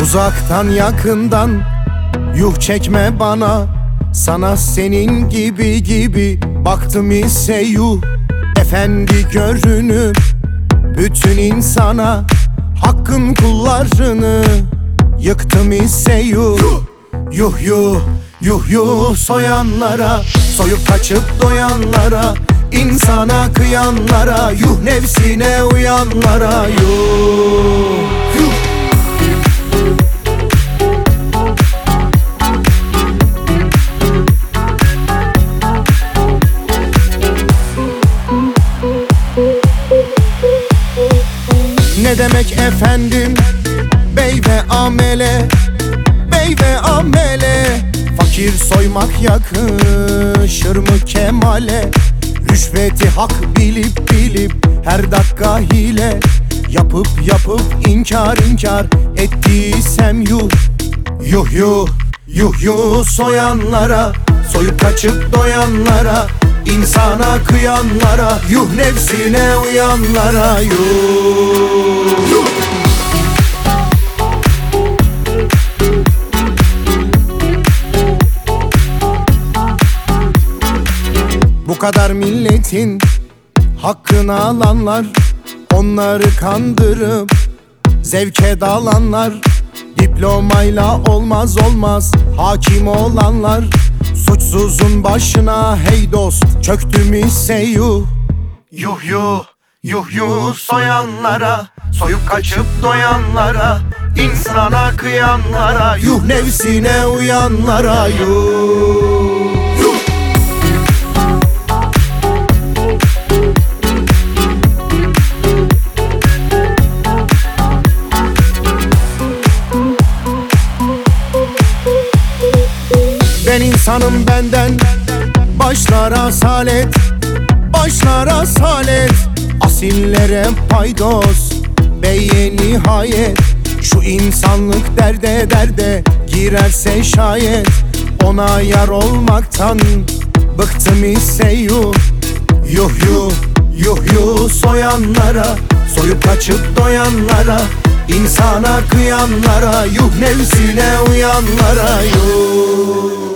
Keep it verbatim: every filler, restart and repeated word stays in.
Uzaktan yakından yuh çekme bana, sana senin gibi gibi baktım ise yuh. Efendi görünür bütün insana, hakkın kullarını yıktım ise yuh. Yuh yuh yuh yuh soyanlara, soyup kaçıp doyanlara, insana kıyanlara, yuh nefsine uyanlara, yuh yuh. Ne demek efendim bey ve amele, bey ve amele, fakir soymak yakışır mı kemale? Rüşveti hak bilip bilip her dakika hile, yapıp yapıp inkar inkar ettiysem yuh. Yuh yuh yuh yuh soyanlara, soyup kaçıp doyanlara, insana kıyanlara, yuh nefsine uyanlara, yuh yuh. Bu kadar milletin hakkını alanlar, onları kandırıp zevke dalanlar, diplomayla olmaz olmaz hakim olanlar, suçsuzun başına hey dost çöktüm ise yuh. Yuh yuh yuh yuh soyanlara, soyup kaçıp doyanlara, insana kıyanlara, yuh nefsine uyanlara, yuh. Ben insanım benden başlar asalet, başlar asalet, asillere paydos beye nihayet. Şu insanlık derde derde girerse şayet, ona yar olmaktan bıktım ise yuh. Yuh yuh yuh yuh soyanlara, soyup kaçıp doyanlara, insana kıyanlara, yuh nefsine uyanlara, yuh.